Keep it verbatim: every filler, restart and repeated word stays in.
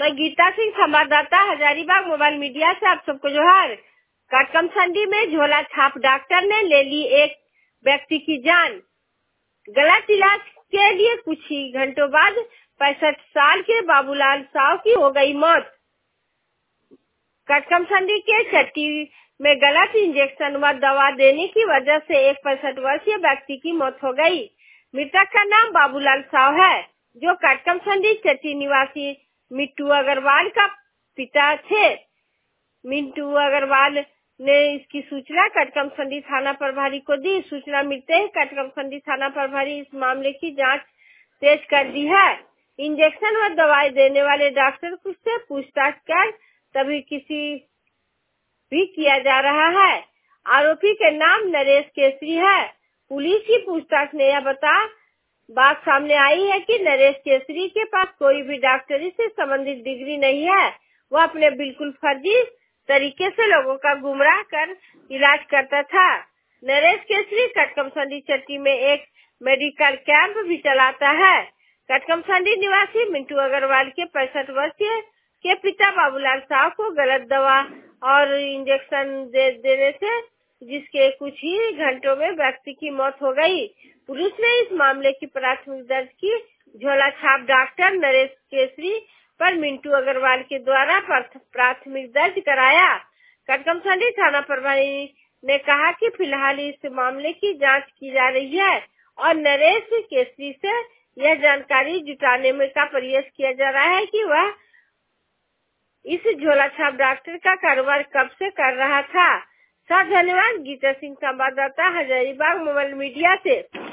मैं गीता सिंह, संवाददाता Hazaribagh mobile media से आप सबको जोहार। कटकमसंडी में झोला छाप डॉक्टर ने ले ली एक व्यक्ति की जान। गलत इलाज के लिए कुछ ही घंटों बाद पैंसठ साल के बाबूलाल साव की हो गई मौत। कटकमसंडी के चट्टी में गलत इंजेक्शन व दवा देने की वजह से एक पैंसठ वर्षीय व्यक्ति की मौत हो गई। मृतक का नाम बाबूलाल साव है, जो कटकमसंडी चट्टी निवासी मिट्टू अग्रवाल का पिता थे। मिंटू अग्रवाल ने इसकी सूचना कटकमसंडी थाना प्रभारी को दी। सूचना मिलते ही कटकमसंडी थाना प्रभारी इस मामले की जांच तेज कर दी है। इंजेक्शन व दवाई देने वाले डॉक्टर से पूछताछ कर तभी किसी भी किया जा रहा है। आरोपी के नाम नरेश केसरी है। पुलिस की पूछताछ में यह बता बात सामने आई है कि नरेश केसरी के पास कोई भी डॉक्टरी से संबंधित डिग्री नहीं है। वह अपने बिल्कुल फर्जी तरीके से लोगों का गुमराह कर इलाज करता था। नरेश केसरी कटकमसंडी चट्टी में एक मेडिकल कैंप भी चलाता है। कटकमसंडी निवासी मिंटू अग्रवाल के पैंसठ वर्षीय के पिता बाबूलाल साव को गलत दवा और इंजेक्शन दे देने से जिसके कुछ ही घंटों में व्यक्ति की मौत हो गई। पुलिस ने इस मामले की प्राथमिक दर्ज की। झोला छाप डॉक्टर नरेश केसरी पर मिंटू अग्रवाल के द्वारा प्राथमिक दर्ज कराया। कटकमसंडी थाना प्रभारी ने कहा कि फिलहाल इस मामले की जांच की जा रही है और नरेश केसरी से यह जानकारी जुटाने में का प्रयास किया जा रहा है कि वह इस झोला छाप डॉक्टर का कारोबार कब से कर रहा था। साथ धन्यवाद। गीता सिंह, संवाददाता हजारीबाग मोबाइल मीडिया से।